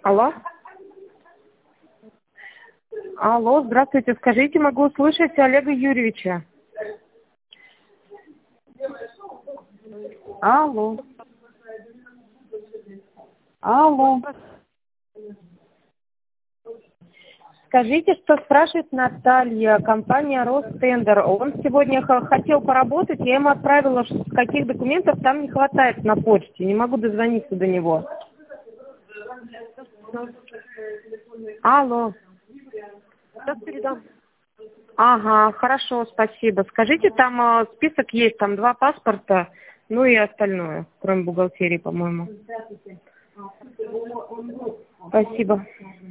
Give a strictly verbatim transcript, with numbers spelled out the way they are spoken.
Алло. Алло, здравствуйте. Скажите, могу услышать Олега Юрьевича? Алло. Алло. Скажите, что спрашивает Наталья, компания Ростендер. Он сегодня х- хотел поработать, я ему отправила, ш- каких документов там не хватает на почте. Не могу дозвониться до него. Алло. Сейчас передам. Ага, хорошо, спасибо. Скажите, там э, список есть, там два паспорта, ну и остальное, кроме бухгалтерии, по-моему. Спасибо.